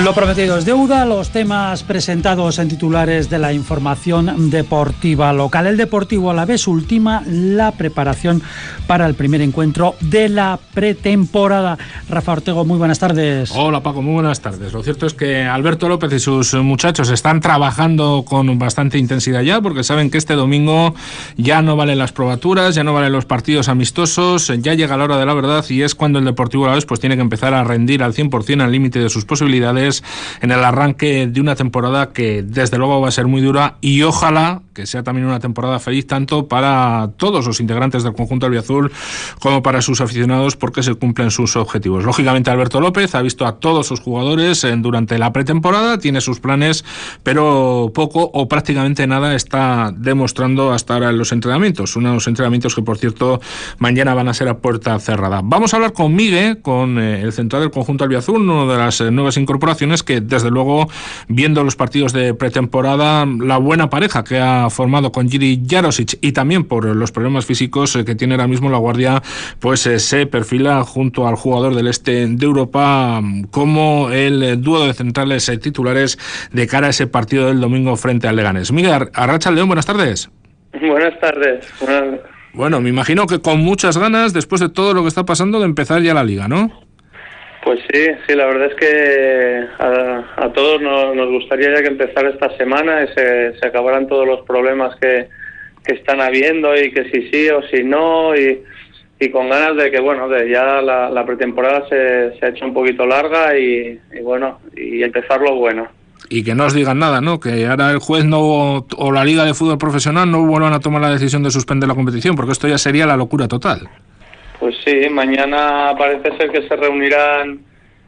Lo prometido es deuda, los temas presentados en titulares de la información deportiva local. El Deportivo Alavés ultima la preparación para el primer encuentro de la pretemporada. Rafa Ortego, muy buenas tardes. Hola Paco, muy buenas tardes. Lo cierto es que Alberto López y sus muchachos están trabajando con bastante intensidad ya, porque saben que este domingo ya no valen las probaturas, ya no valen los partidos amistosos, ya llega la hora de la verdad y es cuando el Deportivo Alavés pues tiene que empezar a rendir al 100% al límite de sus posibilidades en el arranque de una temporada que desde luego va a ser muy dura y ojalá que sea también una temporada feliz tanto para todos los integrantes del conjunto albiazul como para sus aficionados, porque se cumplen sus objetivos. Lógicamente Alberto López ha visto a todos sus jugadores durante la pretemporada, tiene sus planes, pero poco o prácticamente nada está demostrando hasta ahora en los entrenamientos, unos entrenamientos que por cierto mañana van a ser a puerta cerrada. Vamos a hablar con Miguel, con el central del conjunto albiazul, una de las nuevas incorporaciones que desde luego, viendo los partidos de pretemporada, la buena pareja que ha formado con Jiri Jarosic y también por los problemas físicos que tiene ahora mismo la guardia, pues se perfila junto al jugador del este de Europa como el dúo de centrales titulares de cara a ese partido del domingo frente al Leganés. Miguel, Arratsaldeon, buenas tardes. Buenas tardes. Bueno, me imagino que con muchas ganas, después de todo lo que está pasando, de empezar ya la Liga, ¿no? Pues sí, la verdad es que a todos nos gustaría ya que empezara esta semana y se acabaran todos los problemas que están habiendo y que si sí o si no y con ganas de que, bueno, de ya la pretemporada se ha hecho un poquito larga y bueno, y empezar lo bueno. Y que no os digan nada, ¿no? Que ahora el juez o la Liga de Fútbol Profesional no vuelvan a tomar la decisión de suspender la competición, porque esto ya sería la locura total. Pues sí, mañana parece ser que se reunirán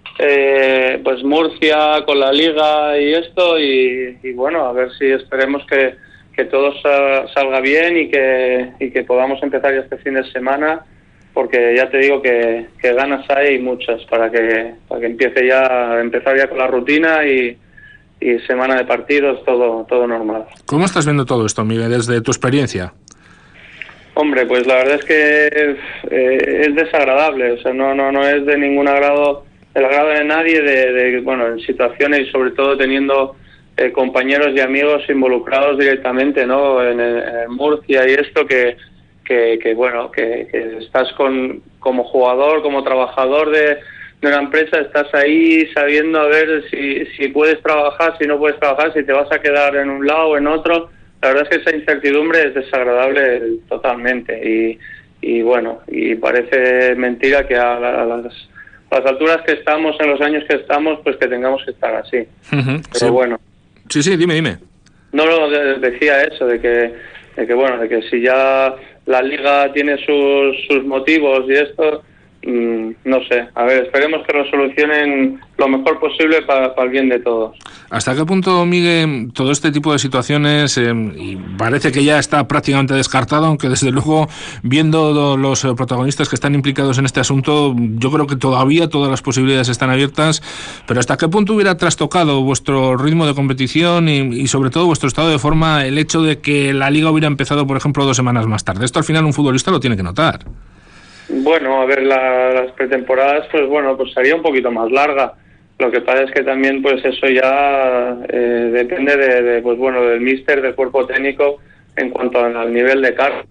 pues Murcia con la Liga y esto y bueno, a ver si esperemos que todo salga bien y que podamos empezar ya este fin de semana, porque ya te digo que ganas hay muchas para que empezar ya con la rutina y semana de partidos, todo normal. ¿Cómo estás viendo todo esto, Miguel, desde tu experiencia? Hombre, pues la verdad es que es desagradable, o sea, no es de ningún agrado, el agrado de nadie, bueno, en situaciones y sobre todo teniendo compañeros y amigos involucrados directamente, ¿no? En Murcia y esto que bueno, que estás como jugador, como trabajador de una empresa, estás ahí sabiendo a ver si puedes trabajar, si no puedes trabajar, si te vas a quedar en un lado o en otro. La verdad es que esa incertidumbre es desagradable totalmente y bueno, y parece mentira que a las alturas que estamos, en los años que estamos, pues que tengamos que estar así. Uh-huh, pero sí. Bueno. Sí, dime. No, decía eso, de que bueno, de que si ya la Liga tiene sus motivos y esto, no sé, a ver, esperemos que lo solucionen lo mejor posible para el bien de todos. ¿Hasta qué punto, Miguel, todo este tipo de situaciones, y parece que ya está prácticamente descartado, aunque desde luego, viendo los protagonistas que están implicados en este asunto, yo creo que todavía todas las posibilidades están abiertas, pero ¿hasta qué punto hubiera trastocado vuestro ritmo de competición y sobre todo vuestro estado de forma el hecho de que la Liga hubiera empezado, por ejemplo, 2 semanas más tarde? Esto al final un futbolista lo tiene que notar. Bueno, a ver, las pretemporadas, pues bueno, pues sería un poquito más larga. Lo que pasa es que también, pues eso ya depende pues bueno, del míster, del cuerpo técnico en cuanto al nivel de carga.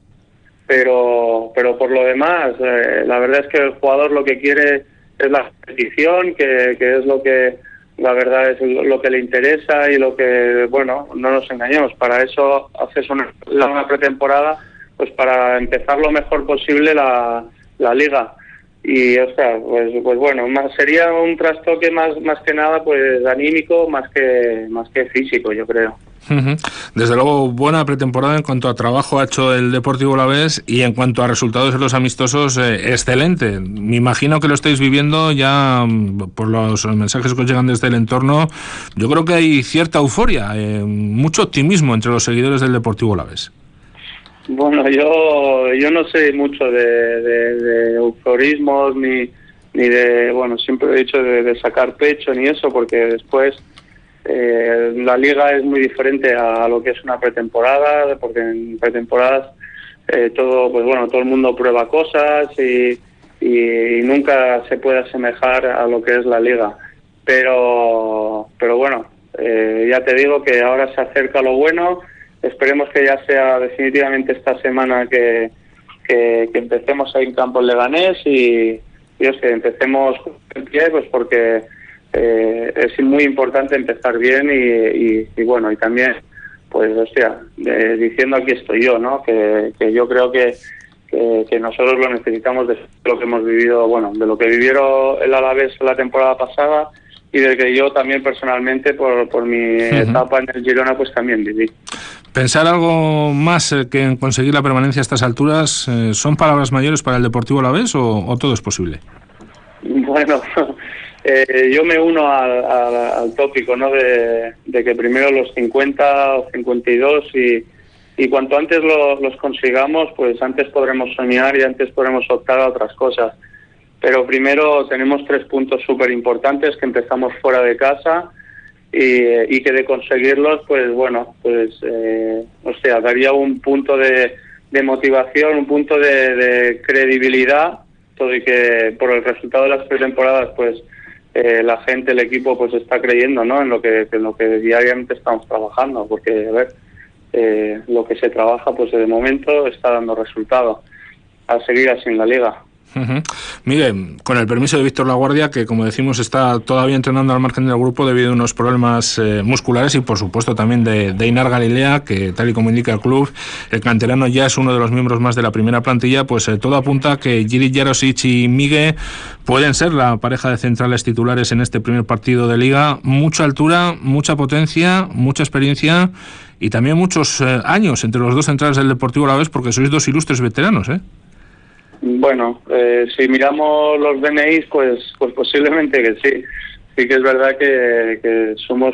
Pero por lo demás, la verdad es que el jugador lo que quiere es la competición, que es lo que, la verdad es lo que le interesa y lo que, bueno, no nos engañemos. Para eso haces una pretemporada, pues para empezar lo mejor posible la Liga. Y o sea, pues bueno, sería un trastoque más que nada pues anímico más que físico, yo creo. Uh-huh. Desde luego, buena pretemporada en cuanto a trabajo ha hecho el Deportivo Alavés y en cuanto a resultados en los amistosos, excelente. Me imagino que lo estáis viviendo ya por los mensajes que os llegan desde el entorno. Yo creo que hay cierta euforia, mucho optimismo entre los seguidores del Deportivo Alavés. Bueno, yo no sé mucho de euforismos ni de, bueno, siempre he dicho de sacar pecho ni eso, porque después la Liga es muy diferente a lo que es una pretemporada, porque en pretemporadas todo el mundo prueba cosas y nunca se puede asemejar a lo que es la Liga. pero bueno, ya te digo que ahora se acerca lo bueno. Esperemos que ya sea definitivamente esta semana que empecemos ahí en campo en Leganés y que empecemos en pie, pues porque es muy importante empezar bien y bueno, y también pues diciendo aquí estoy yo, ¿no? Que yo creo que nosotros lo necesitamos de lo que hemos vivido, bueno, de lo que vivieron el Alavés la temporada pasada y del que yo también personalmente por mi etapa en el Girona pues también viví. ¿Pensar algo más que en conseguir la permanencia a estas alturas son palabras mayores para el Deportivo Alavés o todo es posible? Bueno, yo me uno al tópico, ¿no? De que primero los 50 o 52 y cuanto antes los consigamos, pues antes podremos soñar y antes podremos optar a otras cosas. Pero primero tenemos 3 puntos súper importantes, que empezamos fuera de casa y que de conseguirlos, pues bueno, pues daría un punto de motivación, un punto de credibilidad, todo y que por el resultado de las pretemporadas, pues la gente, el equipo, pues está creyendo, ¿no? en lo que diariamente estamos trabajando, porque a ver, lo que se trabaja, pues de momento está dando resultado. A seguir así en la liga. Miguel, con el permiso de Víctor Laguardia, que como decimos está todavía entrenando al margen del grupo debido a unos problemas musculares y por supuesto también de Einar Galilea, que tal y como indica el club, el canterano ya es uno de los miembros más de la primera plantilla, pues todo apunta a que Jiri Jarosic y Miguel pueden ser la pareja de centrales titulares en este primer partido de liga. Mucha altura, mucha potencia, mucha experiencia y también muchos años entre los dos centrales del Deportivo Alavés, porque sois 2 ilustres veteranos, ¿eh? Bueno, si miramos los DNIs, pues posiblemente que sí. Sí que es verdad que somos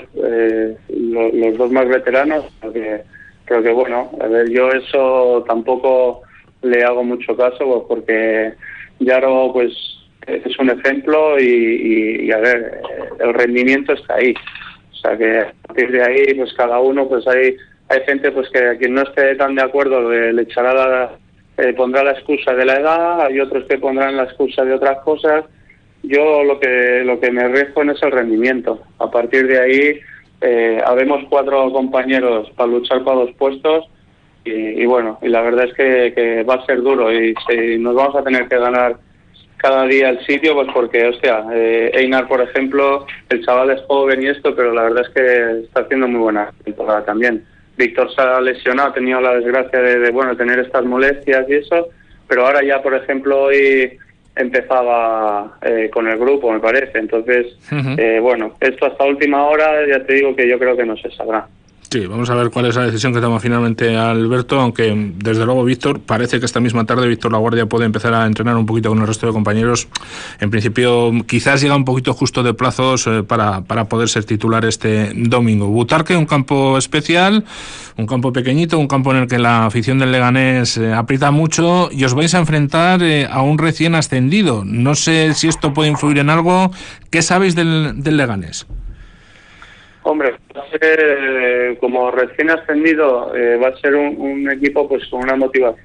los 2 más veteranos, pero que bueno, a ver, yo eso tampoco le hago mucho caso, pues porque Yaro pues es un ejemplo y a ver, el rendimiento está ahí. O sea que a partir de ahí, pues cada uno, pues hay gente pues que a quien no esté tan de acuerdo le echará pondrá la excusa de la edad, hay otros que pondrán la excusa de otras cosas. Yo lo que me rijo es el rendimiento. A partir de ahí habemos 4 compañeros para luchar para 2 puestos y bueno, y la verdad es que va a ser duro y nos vamos a tener que ganar cada día el sitio, pues porque Einar, por ejemplo, el chaval es joven y esto, pero la verdad es que está haciendo muy buena temporada también. Víctor se ha lesionado, ha tenido la desgracia de tener estas molestias y eso, pero ahora ya, por ejemplo, hoy empezaba con el grupo, me parece. Entonces, esto hasta última hora, ya te digo que yo creo que no se sabrá. Sí, vamos a ver cuál es la decisión que toma finalmente Alberto, aunque desde luego Víctor, parece que esta misma tarde Víctor Laguardia puede empezar a entrenar un poquito con el resto de compañeros. En principio quizás llega un poquito justo de plazos para poder ser titular este domingo. Butarque, un campo especial, un campo pequeñito, un campo en el que la afición del Leganés aprieta mucho y os vais a enfrentar a un recién ascendido. No sé si esto puede influir en algo. ¿Qué sabéis del Leganés? Hombre, va a ser, como recién ascendido, va a ser un equipo pues con una motivación.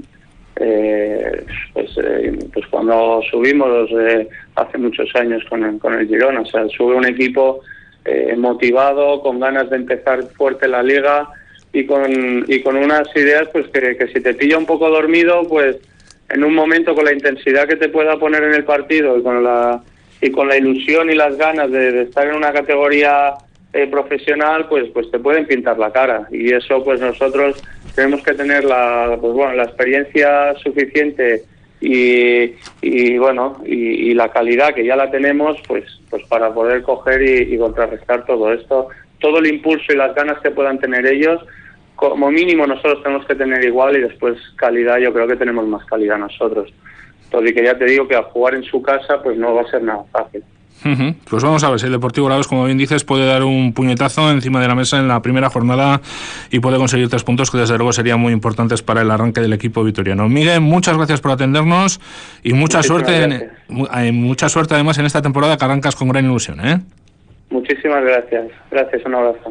Pues cuando subimos hace muchos años con el Girona, o sea, sube un equipo motivado, con ganas de empezar fuerte la liga y con unas ideas pues que si te pilla un poco dormido, pues en un momento con la intensidad que te pueda poner en el partido y con la ilusión y las ganas de estar en una categoría profesional, pues te pueden pintar la cara, y eso pues nosotros tenemos que tener la experiencia suficiente y la calidad que ya la tenemos pues para poder coger y contrarrestar todo esto, todo el impulso y las ganas que puedan tener ellos. Como mínimo nosotros tenemos que tener igual, y después calidad, yo creo que tenemos más calidad nosotros. Entonces, que ya te digo que a jugar en su casa pues no va a ser nada fácil. Pues vamos a ver si el Deportivo Alavés, como bien dices, puede dar un puñetazo encima de la mesa en la primera jornada y puede conseguir 3 puntos que desde luego serían muy importantes para el arranque del equipo vitoriano. Miguel, muchas gracias por atendernos y mucha suerte además en esta temporada, que arrancas con gran ilusión, ¿eh? Muchísimas gracias. Gracias, un abrazo.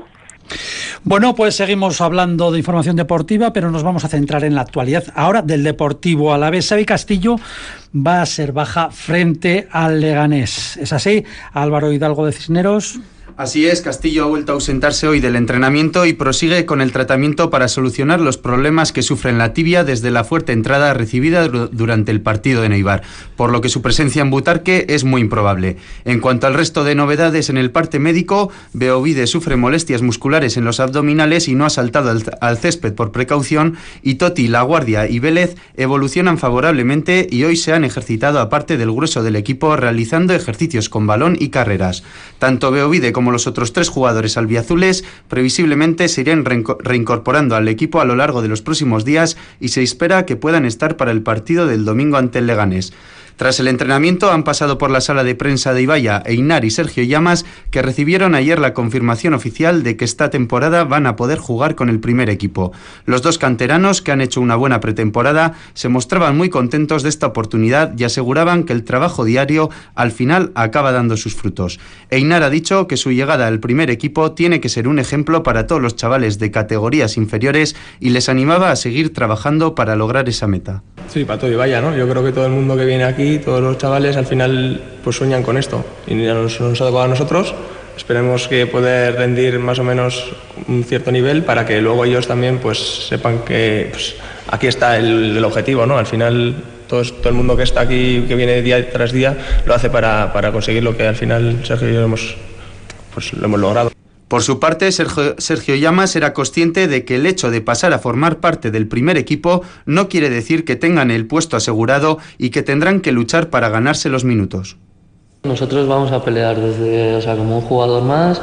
Bueno, pues seguimos hablando de información deportiva, pero nos vamos a centrar en la actualidad ahora del Deportivo Alavés. Xavi Castillo va a ser baja frente al Leganés. ¿Es así? Álvaro Hidalgo de Cisneros. Así es, Castillo ha vuelto a ausentarse hoy del entrenamiento y prosigue con el tratamiento para solucionar los problemas que sufre en la tibia desde la fuerte entrada recibida durante el partido de Neibar, por lo que su presencia en Butarque es muy improbable. En cuanto al resto de novedades en el parte médico, Beovide sufre molestias musculares en los abdominales y no ha saltado al césped por precaución, y Totti, Laguardia y Vélez evolucionan favorablemente y hoy se han ejercitado aparte del grueso del equipo realizando ejercicios con balón y carreras. Tanto Beovide como los otros 3 jugadores albiazules previsiblemente se irán reincorporando al equipo a lo largo de los próximos días y se espera que puedan estar para el partido del domingo ante el Leganés. Tras el entrenamiento han pasado por la sala de prensa de Ibaya Einar y Sergio Llamas, que recibieron ayer la confirmación oficial de que esta temporada van a poder jugar con el primer equipo. Los 2 canteranos, que han hecho una buena pretemporada, se mostraban muy contentos de esta oportunidad y aseguraban que el trabajo diario al final acaba dando sus frutos. Einar ha dicho que su llegada al primer equipo tiene que ser un ejemplo para todos los chavales de categorías inferiores y les animaba a seguir trabajando para lograr esa meta. Sí, para todo Ibaya, ¿no? Yo creo que todo el mundo que viene aquí, todos los chavales al final pues sueñan con esto y ya nos ha tocado a nosotros. Esperemos que poder rendir más o menos un cierto nivel para que luego ellos también pues sepan que pues, aquí está el objetivo, ¿no? Al final todo el mundo que está aquí, que viene día tras día, lo hace para conseguir lo que al final Sergio y yo lo hemos logrado. Por su parte, Sergio Llamas era consciente de que el hecho de pasar a formar parte del primer equipo no quiere decir que tengan el puesto asegurado y que tendrán que luchar para ganarse los minutos. Nosotros vamos a pelear como un jugador más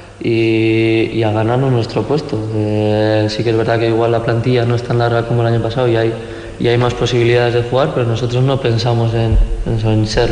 y a ganarnos nuestro puesto. Sí que es verdad que igual la plantilla no es tan larga como el año pasado y hay más posibilidades de jugar, pero nosotros no pensamos en ser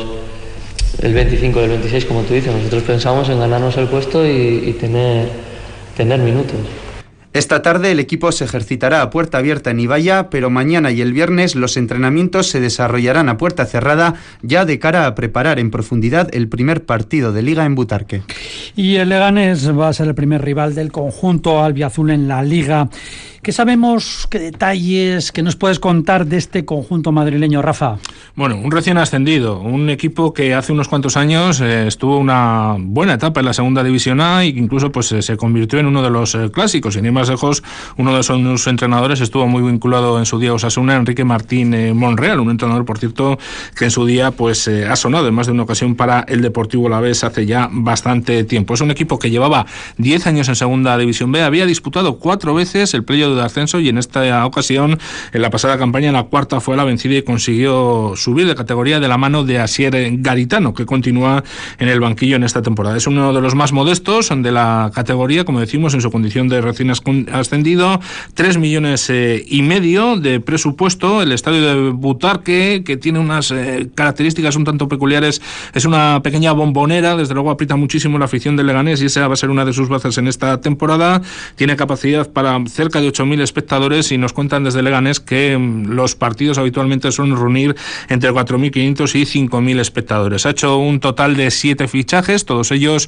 el 25 y el 26, como tú dices. Nosotros pensamos en ganarnos el puesto y tener minutos. Esta tarde el equipo se ejercitará a puerta abierta en Ibaya, pero mañana y el viernes los entrenamientos se desarrollarán a puerta cerrada, ya de cara a preparar en profundidad el primer partido de Liga en Butarque. Y el Leganés va a ser el primer rival del conjunto albiazul en la Liga. ¿Qué sabemos, qué detalles que nos puedes contar de este conjunto madrileño, Rafa? Bueno, un recién ascendido, un equipo que hace unos cuantos años estuvo una buena etapa en la segunda división A y que incluso pues se convirtió en uno de los clásicos. Sin ir más lejos, uno de sus entrenadores estuvo muy vinculado en su día a Osasuna, Enrique Martín Monreal, un entrenador, por cierto, que en su día pues ha sonado en más de una ocasión para el Deportivo Alavés hace ya bastante tiempo. Es un equipo que llevaba 10 años en segunda división B, había disputado 4 veces el playoff de ascenso y en esta ocasión, en la pasada campaña, la cuarta fue la vencida y consiguió subir de categoría de la mano de Asier Garitano, que continúa en el banquillo en esta temporada. Es uno de los más modestos de la categoría, como decimos, en su condición de recién ascendido. 3,5 millones de presupuesto. El estadio de Butarque, que tiene unas características un tanto peculiares, es una pequeña bombonera, desde luego aprieta muchísimo la afición del Leganés y esa va a ser una de sus bazas en esta temporada. Tiene capacidad para cerca de 8.000 espectadores y nos cuentan desde Leganés que los partidos habitualmente suelen reunir entre 4.500 y 5.000 espectadores. Ha hecho un total de 7 fichajes, todos ellos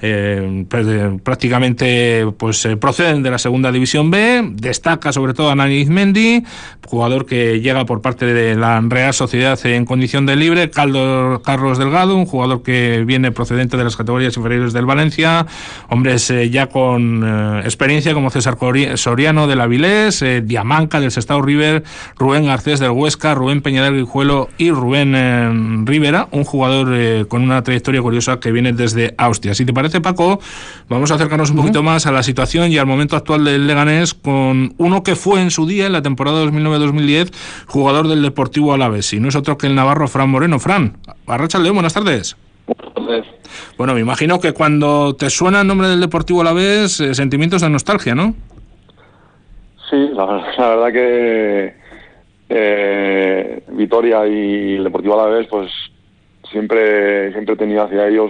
prácticamente proceden de la segunda división B. Destaca sobre todo Anani Izmendi, jugador que llega por parte de la Real Sociedad en condición de libre. Carlos Delgado, un jugador que viene procedente de las categorías inferiores del Valencia. Hombres ya con experiencia como César Soriano del Avilés, Diamanca del Sestao River, Rubén Garcés del Huesca, Rubén Peña del Guijuelo y Rubén Rivera, un jugador con una trayectoria curiosa que viene desde Austria. Si te parece, Paco, vamos a acercarnos un poquito más a la situación y al momento actual del Leganés con uno que fue en su día, en la temporada 2009-2010, jugador del Deportivo Alavés, y no es otro que el navarro Fran Moreno. Fran, Arratsaldeon, buenas tardes. Bueno, me imagino que cuando te suena el nombre del Deportivo Alavés, sentimientos de nostalgia, ¿no? Sí, la verdad que Vitoria y el Deportivo Alavés, pues siempre he tenido hacia ellos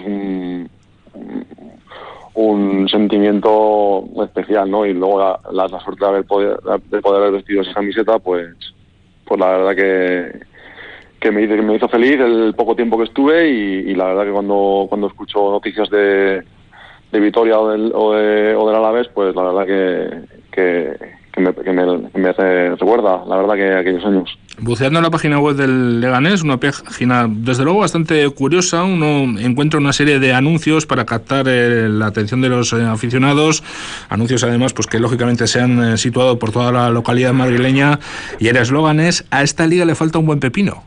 un sentimiento especial, ¿no? Y luego la suerte de poder haber vestido esa camiseta, pues la verdad que me hizo feliz el poco tiempo que estuve y la verdad que cuando escucho noticias de Vitoria o del Alavés, pues la verdad que me recuerda, la verdad, que aquellos años. Buceando en la página web del Leganés, una página desde luego bastante curiosa, uno encuentra una serie de anuncios para captar la atención de los aficionados, anuncios además pues que lógicamente se han situado por toda la localidad madrileña, y el eslogan es: a esta liga le falta un buen pepino.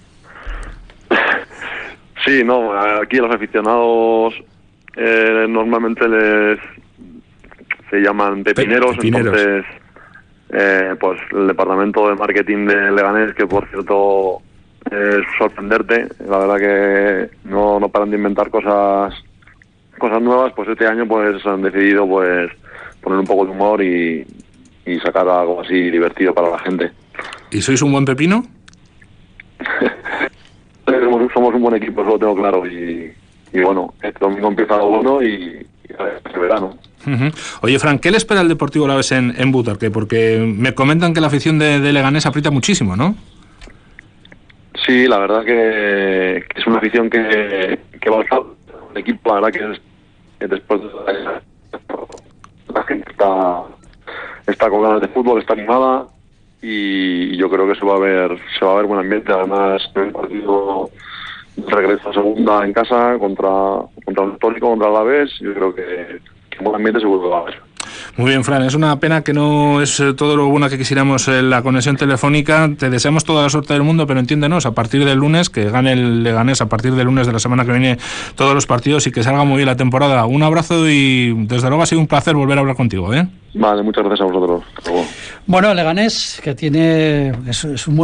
Sí, no, aquí los aficionados normalmente se llaman pepineros. Entonces pues el departamento de marketing de Leganés, que por cierto es sorprenderte, la verdad que no paran de inventar cosas nuevas, pues este año pues han decidido pues poner un poco de humor y sacar algo así divertido para la gente. ¿Y sois un buen pepino? Somos un buen equipo, eso lo tengo claro, y bueno, este domingo empieza lo bueno y este verano. Uh-huh. Oye, Fran, ¿qué le espera al Deportivo Alavés en Butarque? Porque me comentan que la afición de Leganés aprieta muchísimo, ¿no? Sí, la verdad que es una afición que va a estar. El equipo, la verdad que después de la gente está con ganas de fútbol, está animada, y yo creo que se va a ver buen ambiente. Además, el partido regreso a segunda en casa contra un histórico, contra el Alavés. Yo creo que buen ambiente seguro que va a haber. Muy bien, Fran, es una pena que no es todo lo bueno que quisiéramos la conexión telefónica. Te deseamos toda la suerte del mundo, pero entiéndenos, a partir del lunes, que gane el Leganés a partir del lunes de la semana que viene todos los partidos, y que salga muy bien la temporada. Un abrazo y desde luego ha sido un placer volver a hablar contigo, ¿eh? Vale, muchas gracias a vosotros. Bueno, el Leganés, que tiene es un